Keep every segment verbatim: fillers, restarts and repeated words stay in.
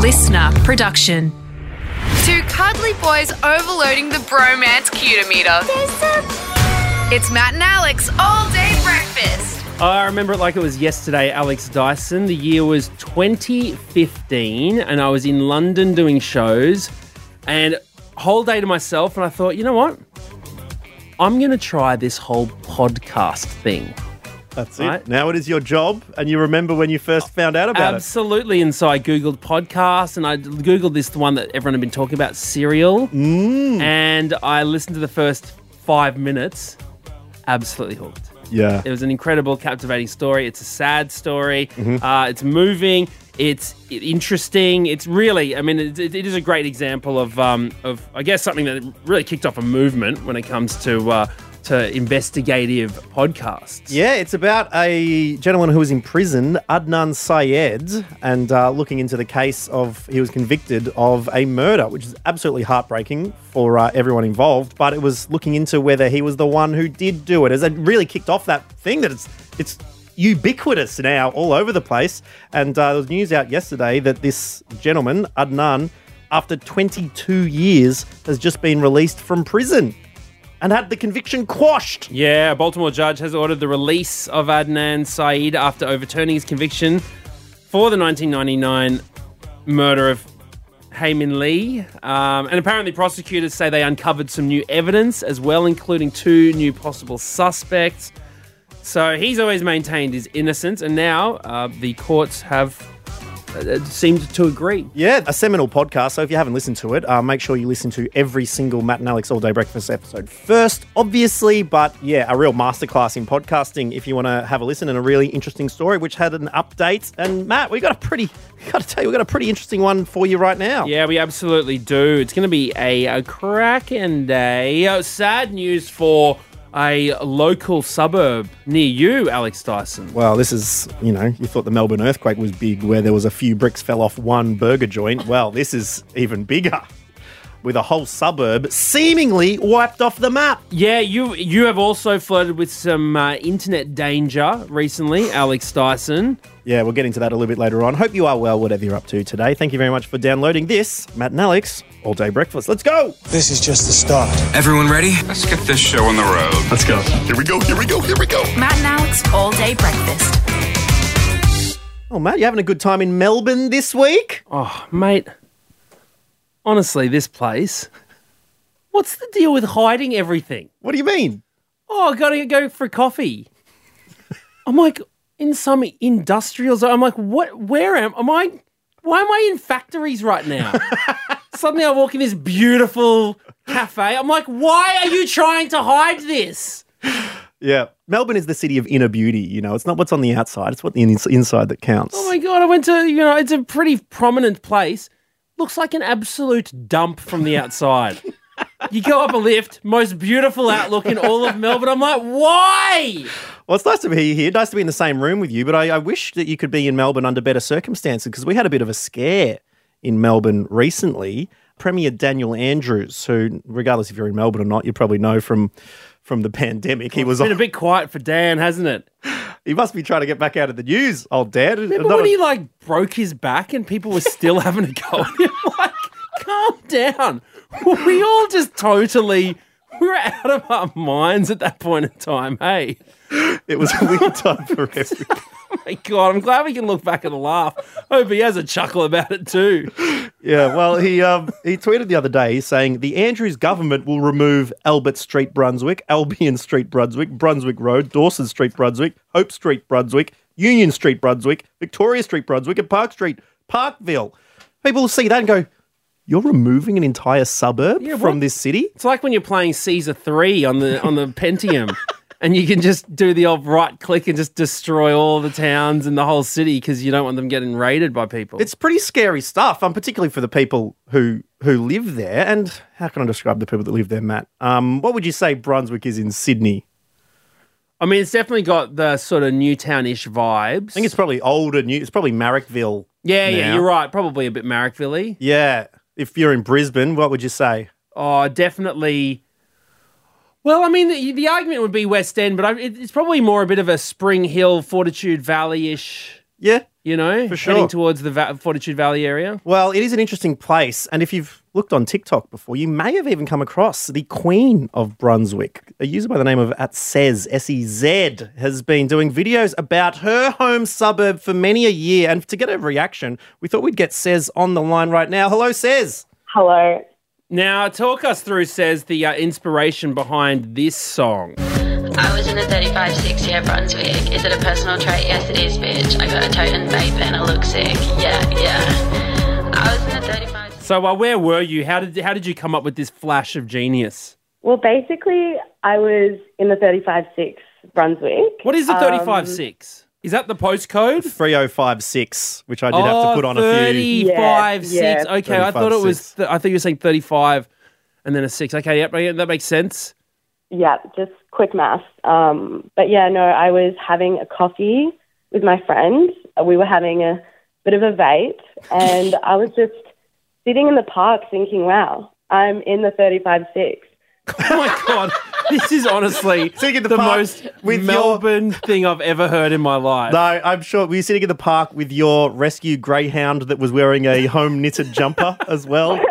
listener production. Two cuddly boys overloading the bromance cutometer. It's Matt and Alex all day breakfast. I remember it like it was yesterday, Alex Dyson. The year was twenty fifteen and I was in London doing shows and whole day to myself, and I thought, you know what? I'm going to try this whole podcast thing. That's right? it. Now it is your job, and you remember when you first found out about Absolutely. And so I Googled podcasts, and I Googled this, the one that everyone had been talking about, Serial. Mm. And I listened to the first five minutes. Absolutely hooked. it. Yeah. It was an incredible, captivating story. It's a sad story. Mm-hmm. Uh, it's moving. It's interesting. It's really, I mean, it, it is a great example of, um, of, I guess, something that really kicked off a movement when it comes to uh, to investigative podcasts. Yeah, it's about a gentleman who was in prison, Adnan Syed, and uh, looking into the case of, he was convicted of a murder, which is absolutely heartbreaking for uh, everyone involved, but it was looking into whether he was the one who did do it. As it really kicked off that thing that it's it's ubiquitous now all over the place. And uh, there was news out yesterday that this gentleman, Adnan, after twenty-two years, has just been released from prison and had the conviction quashed. Yeah, a Baltimore judge has ordered the release of Adnan Syed after overturning his conviction for the nineteen ninety-nine murder of Heyman Lee. Um, and apparently prosecutors say they uncovered some new evidence as well, including two new possible suspects. So he's always maintained his innocence, and now uh, the courts have uh, seemed to agree. Yeah, a seminal podcast. So if you haven't listened to it, uh, make sure you listen to every single Matt and Alex All Day Breakfast episode first, obviously. But yeah, a real masterclass in podcasting if you want to have a listen, and a really interesting story which had an update. And Matt, we got a pretty, got to tell you, we got a pretty interesting one for you right now. Yeah, we absolutely do. It's going to be a, a cracking day. Uh, sad news for a local suburb near you, Alex Dyson. Well, this is, you know, you thought the Melbourne earthquake was big where there was a few bricks fell off one burger joint. Well, this is even bigger, with a whole suburb seemingly wiped off the map. Yeah, you you have also flirted with some uh, internet danger recently, Alex Dyson. Yeah, we'll get into that a little bit later on. Hope you are well, whatever you're up to today. Thank you very much for downloading this Matt and Alex All Day Breakfast. Let's go! This is just the start. Everyone ready? Let's get this show on the road. Let's go. Here we go, here we go, here we go. Matt and Alex all day breakfast. Oh, Matt, you having a good time in Melbourne this week? Oh, mate, honestly, this place, what's the deal with hiding everything? What do you mean? Oh, I gotta go for coffee. I'm like, in some industrial zone, I'm like, what, where am, am I, why am I in factories right now? Suddenly I walk in this beautiful cafe. I'm like, why are you trying to hide this? Yeah. Melbourne is the city of inner beauty, you know. It's not what's on the outside, it's what the ins- inside that counts. Oh my God, I went to, you know, it's a pretty prominent place. Looks like an absolute dump from the outside. You go up a lift, most beautiful outlook in all of Melbourne. I'm like, why? Well, it's nice to be here. Nice to be in the same room with you, but I, I wish that you could be in Melbourne under better circumstances, because we had a bit of a scare in Melbourne recently. Premier Daniel Andrews, who, regardless if you're in Melbourne or not, you probably know from from the pandemic, he was It's been a bit quiet for Dan, hasn't it? He must be trying to get back out of the news, old Dad. Remember Not when a- he like broke his back and people were still having a go at him? Like, calm down. We all just totally, we were out of our minds at that point in time, hey? It was a weird time for everyone. Oh my God, I'm glad we can look back and laugh. Hope he has a chuckle about it too. Yeah, well, he um, he tweeted the other day saying the Andrews government will remove Albert Street, Brunswick, Albion Street, Brunswick, Brunswick Road, Dawson Street, Brunswick, Hope Street, Brunswick, Union Street, Brunswick, Victoria Street, Brunswick, and Park Street, Parkville. People will see that and go, you're removing an entire suburb Yeah, from what- this city? It's like when you're playing Caesar three on the on the Pentium. And you can just do the old right click and just destroy all the towns and the whole city because you don't want them getting raided by people. It's pretty scary stuff, um, particularly for the people who who live there. And how can I describe the people that live there, Matt? Um, what would you say Brunswick is in Sydney? I mean, it's definitely got the sort of Newtown-ish vibes. I think it's probably older, new. It's probably Marrickville. Yeah, yeah, now. you're right. Probably a bit Marrickville-y. Yeah. If you're in Brisbane, what would you say? Oh, definitely. Well, I mean, the, the argument would be West End, but I, it, it's probably more a bit of a Spring Hill, Fortitude Valley-ish. Yeah, you know, For sure. heading towards the Va- Fortitude Valley area. Well, it is an interesting place, and if you've looked on TikTok before, you may have even come across the Queen of Brunswick. A user by the name of at Sez, S E Z, has been doing videos about her home suburb for many a year, and to get a reaction, we thought we'd get Sez on the line right now. Hello, Sez. Hello. Now, talk us through, says, the uh, inspiration behind this song. I was in a thirty-five six here, Brunswick. Is it a personal trait? Yes, it is, bitch. I got a tote and vape and I look sick. Yeah, yeah. I was in a thirty-five So, uh, where were you? How did how did you come up with this flash of genius? Well, basically, I was in the thirty-five six Brunswick. What is the Um, thirty-five six? Is that the postcode? three oh five six, which I did have to put on a few. thirty-five six. Yeah, yeah. Okay, I thought it was. thirty-five six. Th- I thought you were saying thirty-five, and then a six. Okay, yep, that makes sense. Yeah, just quick maths. Um, but yeah, no, I was having a coffee with my friend. We were having a bit of a vape, and I was just sitting in the park thinking, wow, I'm in the thirty-five six. Oh my god, this is honestly Sitting in the the park most with your- Melbourne thing I've ever heard in my life. No, I'm sure. Were you sitting in the park with your rescue greyhound that was wearing a home knitted jumper as well?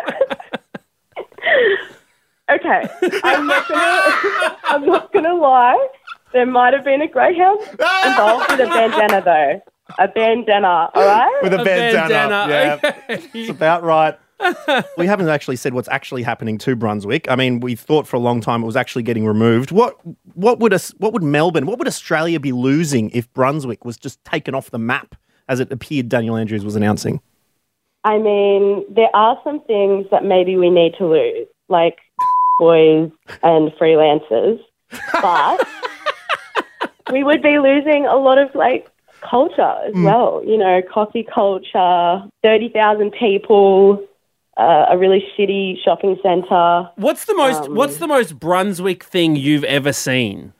Okay, I'm not gonna. I'm not gonna lie. There might have been a greyhound involved with a bandana, though. A bandana, all right. With a, A bandana. bandana, Yeah, okay. it's about right. We haven't actually said what's actually happening to Brunswick. I mean, we thought for a long time it was actually getting removed. What what would us what would Melbourne, what would Australia be losing if Brunswick was just taken off the map, as it appeared Daniel Andrews was announcing? I mean, there are some things that maybe we need to lose, like boys and freelancers, but we would be losing a lot of like culture as well. You know, coffee culture, thirty thousand people, uh, a really shitty shopping centre. What's the most Um, What's the most Brunswick thing you've ever seen?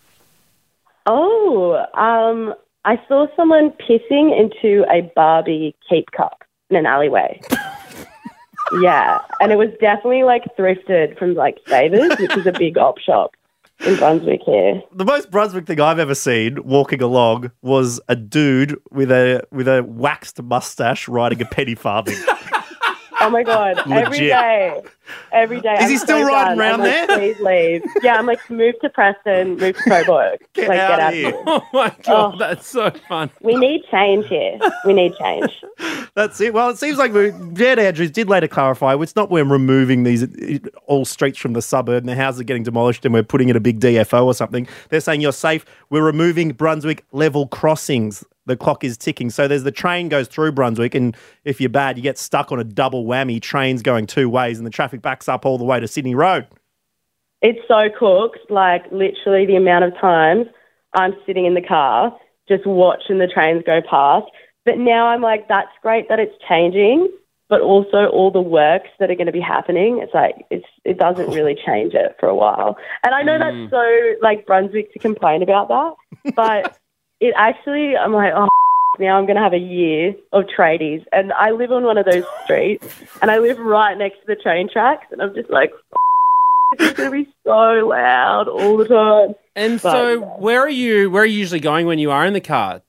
Oh, um, I saw someone pissing into a Barbie keep cup in an alleyway. Yeah, and it was definitely like thrifted from like Savers, which is a big op shop in Brunswick here. The most Brunswick thing I've ever seen walking along was a dude with a with a waxed mustache riding a penny farthing. Oh my god! Every Legit. day, every day. Is I'm he still so riding done. around I'm like, there? Please leave. Yeah, I'm like, move to Preston, move to Coburg. Get like, out get of out here. of here. Oh my god, Oh. that's so fun. We need change here. We need change. That's it. Well, it seems like we, Jed Andrews did later clarify it's not we're removing these uh, all streets from the suburb and the houses are getting demolished and we're putting in a big D F O or something. They're saying you're safe. We're removing Brunswick level crossings. The clock is ticking. So there's the train goes through Brunswick, and if you're bad, you get stuck on a double whammy. Trains going two ways, and the traffic backs up all the way to Sydney Road. It's so cooked. Like literally, the amount of times I'm sitting in the car just watching the trains go past. But now I'm like, that's great that it's changing, but also all the works that are going to be happening. It's like it's it doesn't really change it for a while. And I know that's so like Brunswick to complain about that, but it actually, I'm like, oh, now I'm going to have a year of tradies. And I live on one of those streets, and I live right next to the train tracks, and I'm just like, it's going to be so loud all the time. And But- so, where are you? Where are you usually going when you are in the car?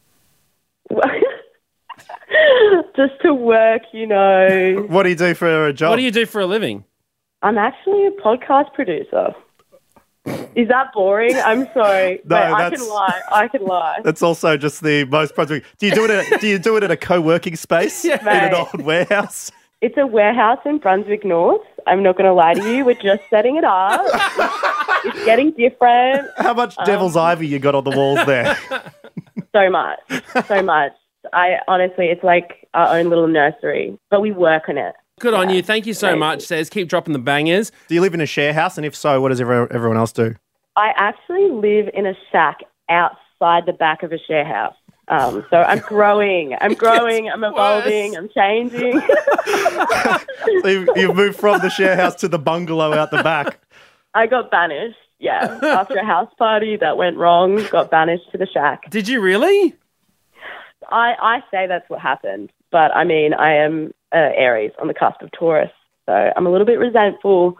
Just to work, you know. What do you do for a job? What do you do for a living? I'm actually a podcast producer. Is that boring? I'm sorry. No, Wait, I that's- can lie. I can lie. That's also just the most Brunswick. Do you do it? At, do you do it at a co-working space in an Mate. old warehouse? It's a warehouse in Brunswick North. I'm not going to lie to you. We're just setting it up. It's, it's getting different. How much Um, devil's ivy you got on the walls there? So much. So much. I honestly, it's like our own little nursery, but we work on it. Good on you. Thank you so Thank much, you. Says. Keep dropping the bangers. Do you live in a share house? And if so, what does every, everyone else do? I actually live in a shack outside the back of a share house. Um, so I'm growing. I'm growing. I'm evolving. worse. I'm changing. So you've, you've moved from the share house to the bungalow out the back. I got banished. Yeah, after a house party that went wrong, got banished to the shack. Did you really? I, I say that's what happened, but I mean, I am uh, Aries on the cusp of Taurus, so I'm a little bit resentful.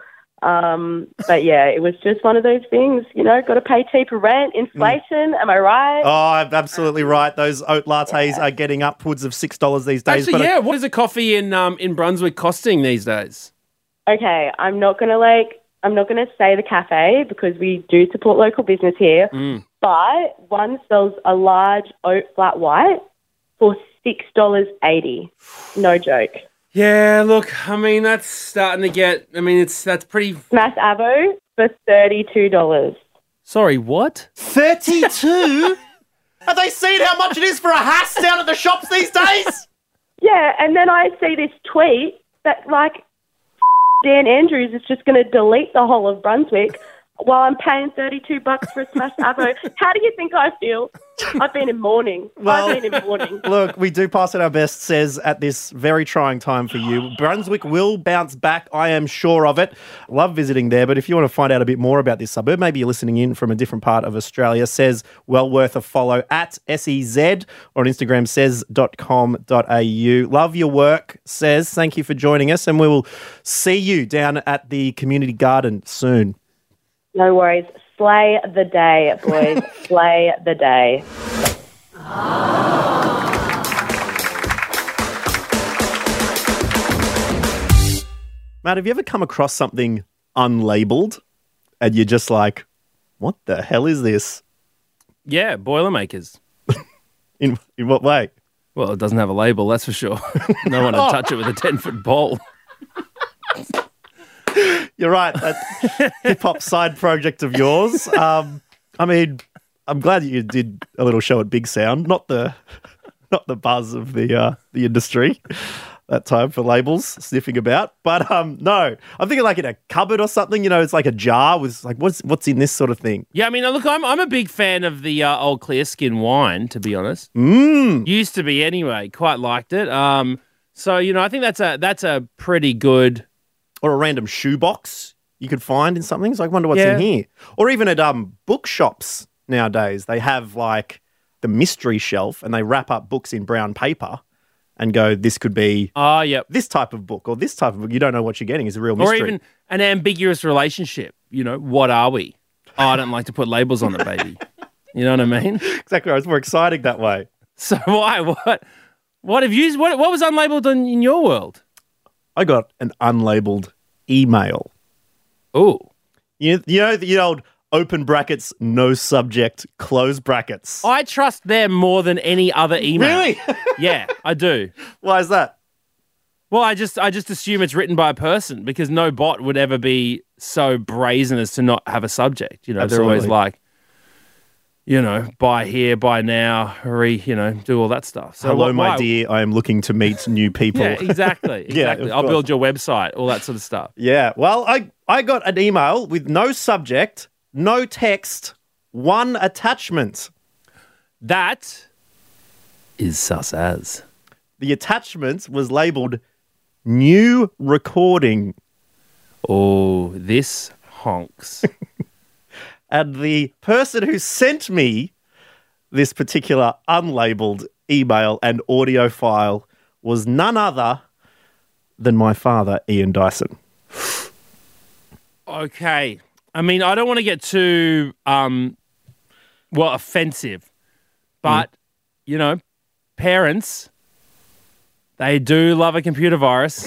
Um, but yeah, it was just one of those things, you know, got to pay cheaper rent, inflation, am I right? Oh, I'm absolutely right. Those oat lattes are getting upwards of six dollars these days. Actually, but yeah. What is a coffee in um in Brunswick costing these days? Okay, I'm not going to like, I'm not going to say the cafe because we do support local business here, Mm. but one sells a large oat flat white for six dollars eighty. No joke. Yeah, look, I mean, that's starting to get, I mean, it's that's pretty... Smash Avo for thirty-two dollars. Sorry, what? thirty-two? Have they seen how much it is for a Hass down at the shops these days? Yeah, and then I see this tweet that, like, Dan Andrews is just going to delete the whole of Brunswick while I'm paying thirty-two bucks for a smashed avo. How do you think I feel? I've been in mourning. Well, I've been in mourning. Look, we do pass it our best, says, at this very trying time for you. Brunswick will bounce back, I am sure of it. Love visiting there, but if you want to find out a bit more about this suburb, maybe you're listening in from a different part of Australia, says, well worth a follow at S E Z or on Instagram, says dot com dot a u. Love your work, says. Thank you for joining us, and we will see you down at the community garden soon. No worries. Slay the day, boys. Slay the day. Matt, have you ever come across something unlabeled and you're just like, what the hell is this? Yeah, Boilermakers. In in what way? Well, it doesn't have a label, that's for sure. No one would touch it with a ten-foot pole. You're right. That hip-hop side project of yours. Um, I mean, I'm glad that you did a little show at Big Sound, not the not the buzz of the uh, the industry that time for labels sniffing about. But um, no, I'm thinking like in a cupboard or something. You know, it's like a jar with like what's what's in this sort of thing. Yeah, I mean, look, I'm I'm a big fan of the uh, old clear skin wine, to be honest. Mm. Used to be anyway. Quite liked it. Um, so you know, I think that's a that's a pretty good. Or a random shoebox you could find in something. So I wonder what's Yeah. in here. Or even at um bookshops nowadays, they have like the mystery shelf and they wrap up books in brown paper and go, this could be Oh, yep. this type of book or this type of book. You don't know what you're getting. It's a real Or mystery. even an ambiguous relationship. You know, what are we? Oh, I don't like to put labels on it, baby. You know what I mean? Exactly right. It's more exciting that way. So why? What? What have you? What? What was unlabeled in, in your world? I got an unlabeled email. Oh, You, you know the old open brackets, no subject, close brackets. I trust them more than any other email. Really? Yeah, I do. Why is that? Well, I just I just assume it's written by a person because no bot would ever be so brazen as to not have a subject. You know, they're always Absolutely. like, you know, buy here, buy now, hurry, you know, do all that stuff. So Hello, wh- my why- dear. I am looking to meet new people. Yeah, exactly. Yeah, Exactly. of I'll course. build your website, all that sort of stuff. Yeah, well, I, I got an email with no subject, no text, one attachment. That is sus as. The attachment was labelled new recording, Oh, this honks. and the person who sent me this particular unlabelled email and audio file was none other than my father, Ian Dyson. Okay. I mean, I don't want to get too, um, well, offensive, but, you know, parents, they do love a computer virus.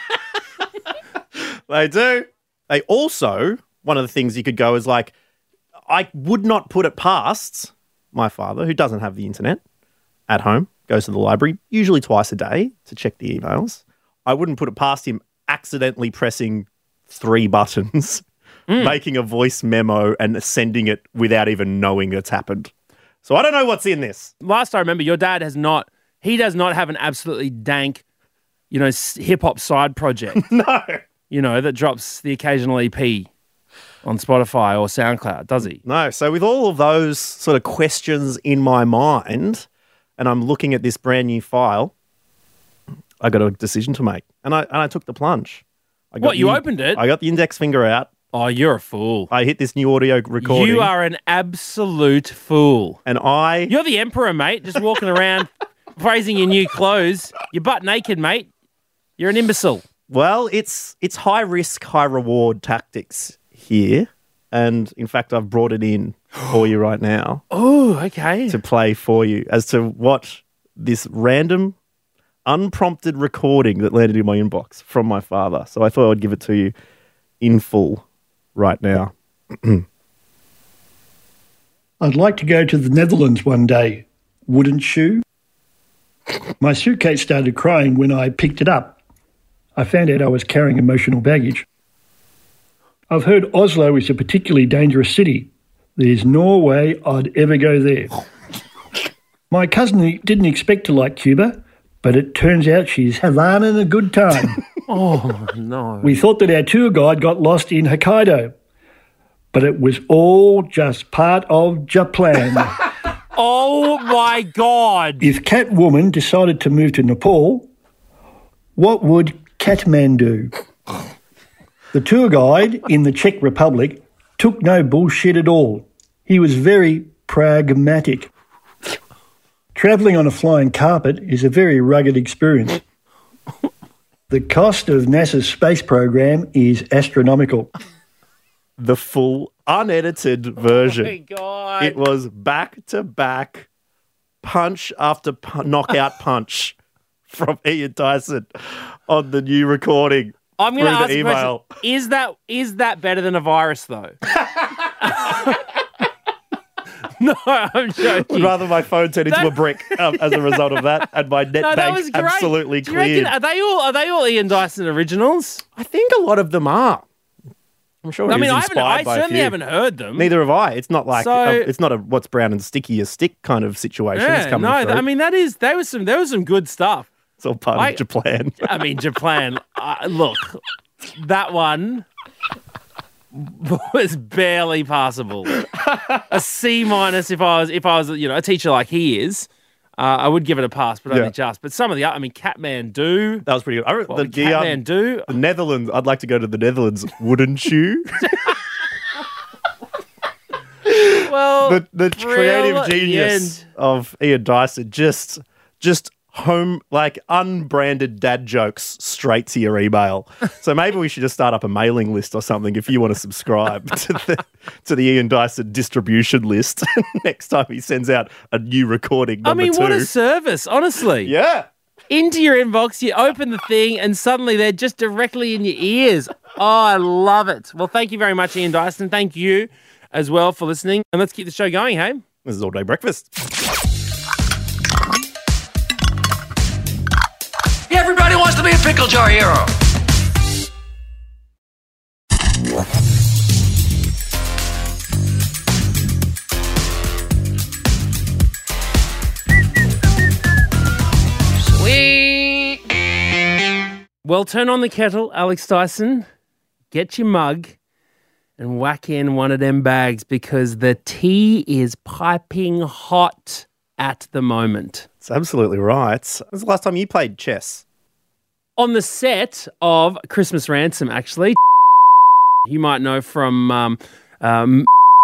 They do. They also, one of the things you could go is like, I would not put it past my father, who doesn't have the internet at home, goes to the library usually twice a day to check the emails. I wouldn't put it past him accidentally pressing three buttons, making a voice memo and sending it without even knowing it's happened. So I don't know what's in this. Last I remember, your dad has not, he does not have an absolutely dank, you know, hip hop side project, No. you know, that drops the occasional E P on Spotify or SoundCloud, does he? No. So with all of those sort of questions in my mind, and I'm looking at this brand new file, I got a decision to make. And I and I took the plunge. I got What, you the- opened it? I got the index finger out. Oh, you're a fool. I hit this new audio recording. You are an absolute fool. And I... You're the emperor, mate, just walking around praising your new clothes. You're butt naked, mate. You're an imbecile. Well, it's it's high risk, high reward tactics here. And in fact, I've brought it in for you right now Oh, okay. to play for you as to what this random, unprompted recording that landed in my inbox from my father. So I thought I'd give it to you in full right now. I'd like to go to the Netherlands one day, wouldn't you? My suitcase started crying when I picked it up. I found out I was carrying emotional baggage. I've heard Oslo is a particularly dangerous city. There's no way I'd ever go there. My cousin didn't expect to like Cuba, but it turns out she's having a good time. Oh, no. We thought that our tour guide got lost in Hokkaido, but it was all just part of Japan. Oh, my God. If Catwoman decided to move to Nepal, what would Catman do? The tour guide in the Czech Republic took no bullshit at all. He was very pragmatic. Travelling on a flying carpet is a very rugged experience. The cost of NASA's space program is astronomical. The full unedited version. Oh, my God. It was back to back, punch after pu- knockout punch from Ian Dyson on the new recording. I'm going to through ask the a question. email. Is that, is that better than a virus, though? No, I'm I'd joking. rather my phone turn into That- a brick um, as a result of that, and my net No, that bank was great. absolutely Do you reckon, cleared. are they all are they all Ian Dyson originals? I think a lot of them are. I'm sure. I he mean, was I haven't. inspired I by a certainly few. haven't heard them. Neither have I. It's not like So- uh, it's not a what's brown and sticky a stick kind of situation. it's Yeah, coming no. through. I mean, that is there was some there was some good stuff. it's all part I- of Japan. I mean, Japan. uh, look, that one was barely passable. A C minus if I was if I was you know a teacher like he is. Uh, I would give it a pass, but only Yeah. just. But some of the I mean, Catmandu. That was pretty good. I, re- What the, would the, um, Catmandu? the Netherlands. I'd like to go to the Netherlands. Wouldn't you? Well, the the real creative at the genius end. of Ian Dyson just just home like unbranded dad jokes straight to your email. So maybe we should just start up a mailing list or something if you want to subscribe to the to the Ian Dyson distribution list next time he sends out a new recording I number mean, two. what a service, honestly. Yeah. Into your inbox, you open the thing, and suddenly they're just directly in your ears. Oh, I love it. Well, thank you very much, Ian Dyson. Thank you as well for listening. And let's keep the show going, hey? This is All Day Breakfast. Everybody wants to be a pickle jar hero. Sweet. Well, turn on the kettle, Alex Dyson. Get your mug and whack in one of them bags because the tea is piping hot at the moment. It's absolutely right. When was the last time you played chess? On the set of Christmas Ransom, actually, you might know from um, um,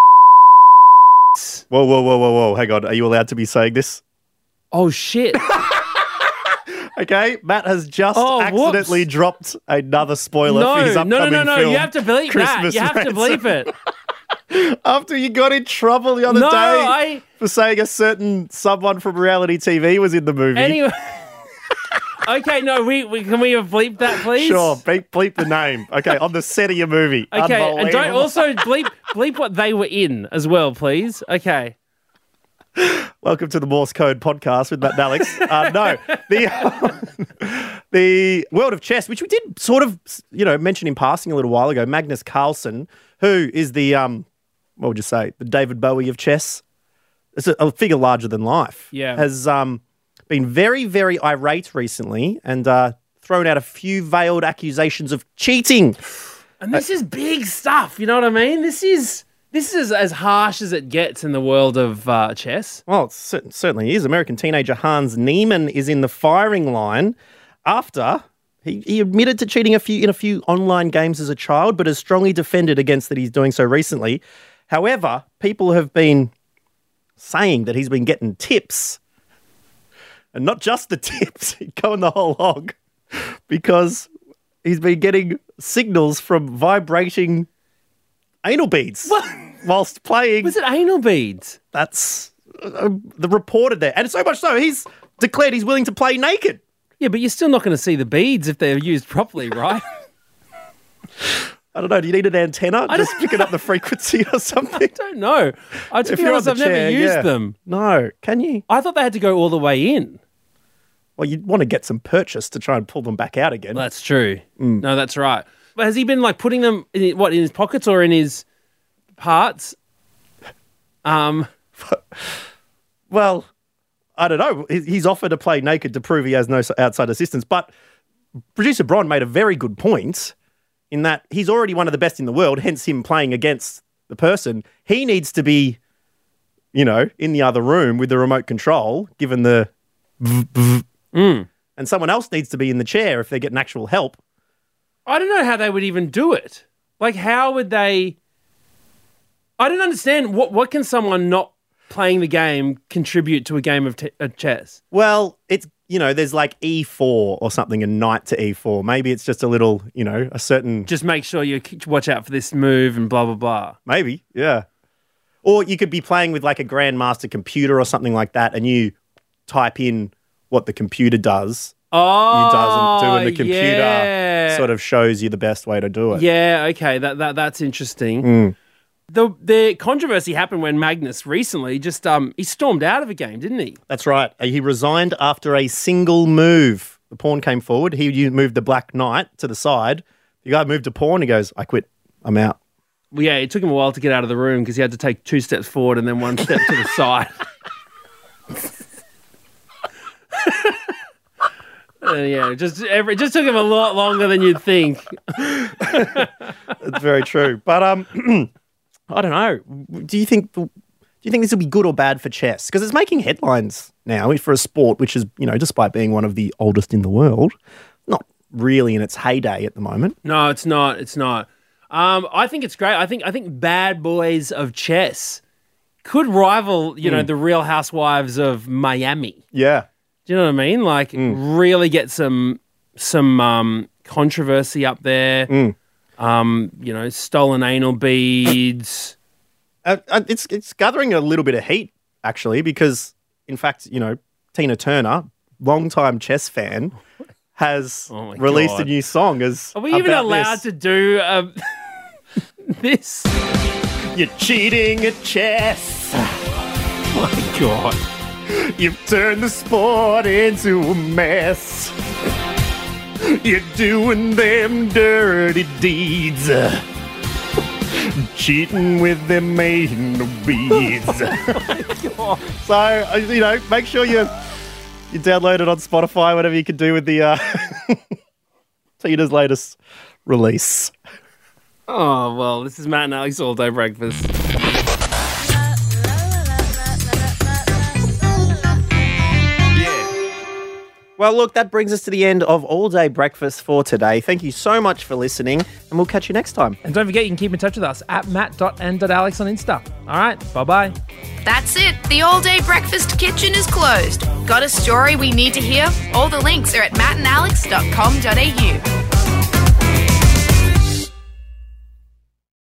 Whoa, whoa, whoa, whoa, whoa. Hang on. Are you allowed to be saying this? oh shit. Okay, Matt has just Oh, accidentally whoops. dropped another spoiler No, for his no, upcoming no, no, no. film. You have to bleep Christmas that. You have to Ransom. bleep it. After you got in trouble the other No, day I- for saying a certain someone from reality T V was in the movie. Anyway. Okay, no, we, we can we have bleeped that, please? Sure, bleep, bleep the name. Okay, on the set of your movie. Okay, and don't Unbelievable. also bleep bleep what they were in as well, please. Okay. Welcome to the Morse Code podcast with Matt and Alex. Uh, no, the the world of chess, which we did sort of, you know, mention in passing a little while ago. Magnus Carlsen, who is the um, what would you say, the David Bowie of chess? It's a, a figure larger than life. Yeah. has um been very very irate recently and uh, thrown out a few veiled accusations of cheating. And this is big stuff, you know what I mean? This is this is as harsh as it gets in the world of uh, chess. Well, it cer- certainly is. American teenager Hans Niemann is in the firing line after he, he admitted to cheating a few in a few online games as a child, but has strongly defended against that he's doing so recently. However, people have been saying that he's been getting tips, and not just the tips, he'd go in the whole hog, because he's been getting signals from vibrating anal beads whilst playing. Was it anal beads? That's uh, the reported there. And so much so, he's declared he's willing to play naked. Yeah, but you're still not going to see the beads if they're used properly, right? I don't know. Do you need an antenna? I Just picking up the frequency or something? I don't know. I, to If be you're on honest, the I've chair, never used yeah. them. No. Can you? I thought they had to go all the way in. Well, you'd want to get some purchase to try and pull them back out again. That's true. No, that's right. But has he been like putting them in, what, in his pockets or in his parts? Um, Well, I don't know. He- He's offered to play naked to prove he has no s- outside assistance. But producer Bron made a very good point in that he's already one of the best in the world, hence him playing against the person. He needs to be, you know, in the other room with the remote control, given the... mm. And someone else needs to be in the chair if they're getting actual help. I don't know how they would even do it. Like, how would they... I don't understand. What what can someone not playing the game contribute to a game of t- uh, chess? Well, it's, you know, there's like E four or something and knight to E four. Maybe it's just a little, you know, a certain... Just make sure you k- watch out for this move and blah, blah, blah. Maybe, yeah. Or you could be playing with like a grandmaster computer or something like that and you type in what the computer does. Oh, He doesn't do, and the computer yeah. sort of shows you the best way to do it. Yeah, okay, that, that that's interesting. Mm. The the controversy happened when Magnus recently just um he stormed out of a game, didn't he? That's right. He resigned after a single move. The pawn came forward. He u- moved the black knight to the side. The guy moved to pawn. He goes, I quit. I'm out. Well, yeah, it took him a while to get out of the room because he had to take two steps forward and then one step to the side. Uh, yeah, it just every, it just took him a lot longer than you'd think. That's very true. But um, I don't know. Do you think do you think this will be good or bad for chess? Because it's making headlines now for a sport which is, you know, despite being one of the oldest in the world, not really in its heyday at the moment. No, it's not. It's not. Um, I think it's great. I think I think Bad Boys of Chess could rival, you know, Mm. the Real Housewives of Miami. Yeah. Do you know what I mean? Like, Mm. really get some some um, controversy up there. Mm. Um, you know, stolen anal beads. Uh, uh, it's it's gathering a little bit of heat actually because, in fact, you know, Tina Turner, longtime chess fan, has Oh my released God. a new song. As Are we even about allowed this. to do um, this? You're cheating at chess. Oh my God. You've turned the sport into a mess. You're doing them dirty deeds. Cheating with them anal beads. Oh So, uh, you know, make sure you you download it on Spotify, whatever you can do with the uh, Tina's latest release. Oh, well, this is Matt and Alex All Day Breakfast. Well, look, that brings us to the end of All Day Breakfast for today. Thank you so much for listening, and we'll catch you next time. And don't forget, you can keep in touch with us at matt dot n dot alex on Insta. All right, bye-bye. That's it. The All Day Breakfast kitchen is closed. Got a story we need to hear? All the links are at matt and alex dot com dot a u.